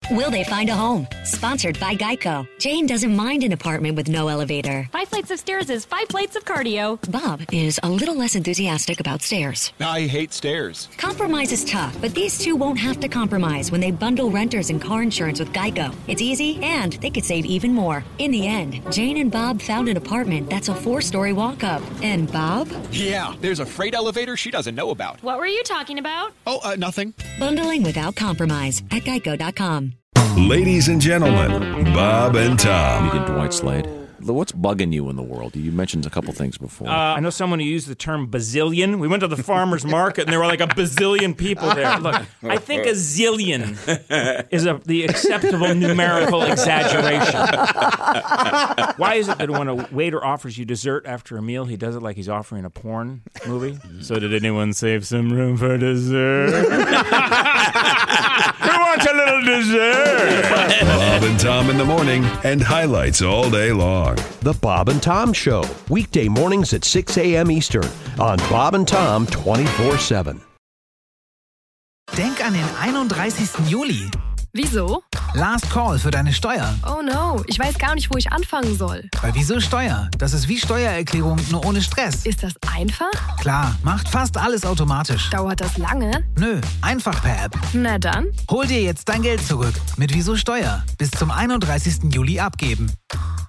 Will they find a home? Sponsored by Geico. Jane doesn't mind an apartment with no elevator. 5 flights of stairs is 5 plates of cardio. Bob is a little less enthusiastic about stairs. I hate stairs. Compromise is tough, but these two won't have to compromise when they bundle renters and car insurance with Geico. It's easy, and they could save even more. In the end, Jane and Bob found an apartment that's a 4-story walk-up. And Bob? Yeah, there's a freight elevator she doesn't know about. What were you talking about? Oh, nothing. Bundling without compromise at Geico.com. Ladies and gentlemen, Bob and Tom. You Dwight Slade. What's bugging you in the world? You mentioned a couple things before. I know someone who used the term bazillion. We went to the farmer's market, and there were like a bazillion people there. Look, I think a zillion is the acceptable numerical exaggeration. Why is it that when a waiter offers you dessert after a meal, he does it like he's offering a porn movie? So did anyone save some room for dessert? Who wants a little dessert? Bob and Tom in the morning, and highlights all day long. The Bob and Tom Show, weekday mornings at 6 a.m. Eastern on Bob and Tom 24/7. Denk an den 31. Juli. Wieso? Last Call für deine Steuer. Oh no, ich weiß gar nicht, wo ich anfangen soll. Bei Wieso Steuer? Das ist wie Steuererklärung, nur ohne Stress. Ist das einfach? Klar, macht fast alles automatisch. Dauert das lange? Nö, einfach per App. Na dann. Hol dir jetzt dein Geld zurück mit Wieso Steuer. Bis zum 31. Juli abgeben.